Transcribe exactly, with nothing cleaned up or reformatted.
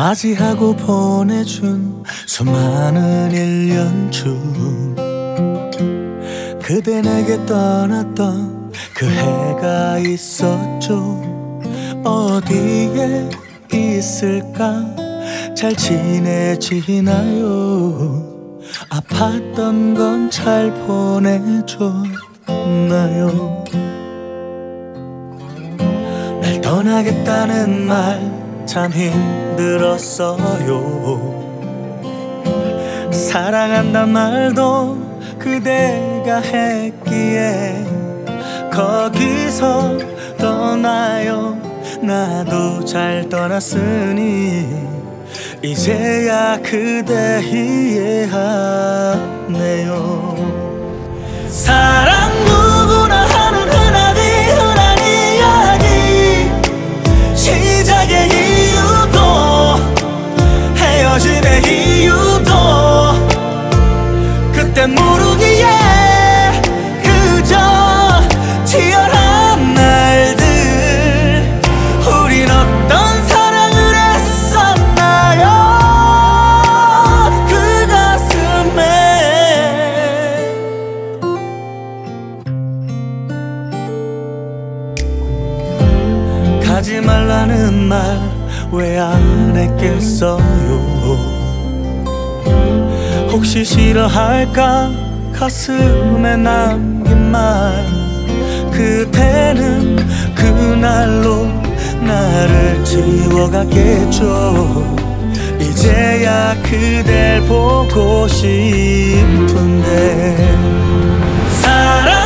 맞이하고 보내준 수많은 일 년 중 그대 내게 떠났던 그 해가 있었죠. 어디에 있을까? 잘 지내지나요? 아팠던 건 잘 보내줬나요? 날 떠나겠다는 말 참 힘들었어요. 사랑한단 말도 그대가 했기에 거기서 떠나요. 나도 잘 떠났으니 이제야 그대 이해하네요. 사랑 누구나 하는 흔하디 흔한 이야기. 시작의 이유도 헤어짐의 이유도 그때 모르기에 그저 치열한 날들. 우린 어떤 사랑을 했었나요? 그 가슴에 가지 말라는 말 왜 안 했겠어요? 혹시 싫어할까? 가슴에 남긴 말. 그대는 그날로 나를 지워갔겠죠. 이제야 그댈 보고 싶은데 사랑